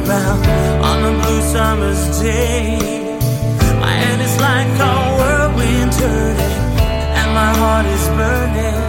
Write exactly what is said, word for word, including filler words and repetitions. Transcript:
about on a blue summer's day. My head is like a whirlwind turning, and my heart is burning.